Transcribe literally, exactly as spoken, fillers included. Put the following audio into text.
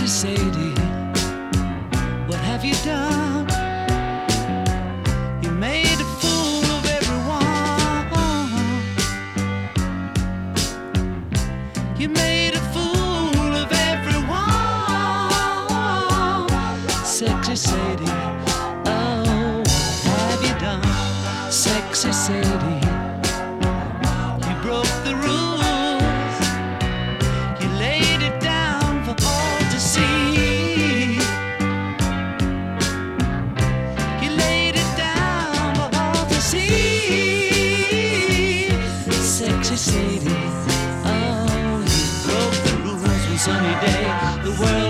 Sexy Sadie, what have you done? You made a fool of everyone. You made a fool of everyone. Sexy Sadie, oh, what have you done? Sexy Sadie, you broke the rules. You laid it down for all to see. You laid it down for all to see. Sexy Sadie, oh, you broke the rules one sunny day. The world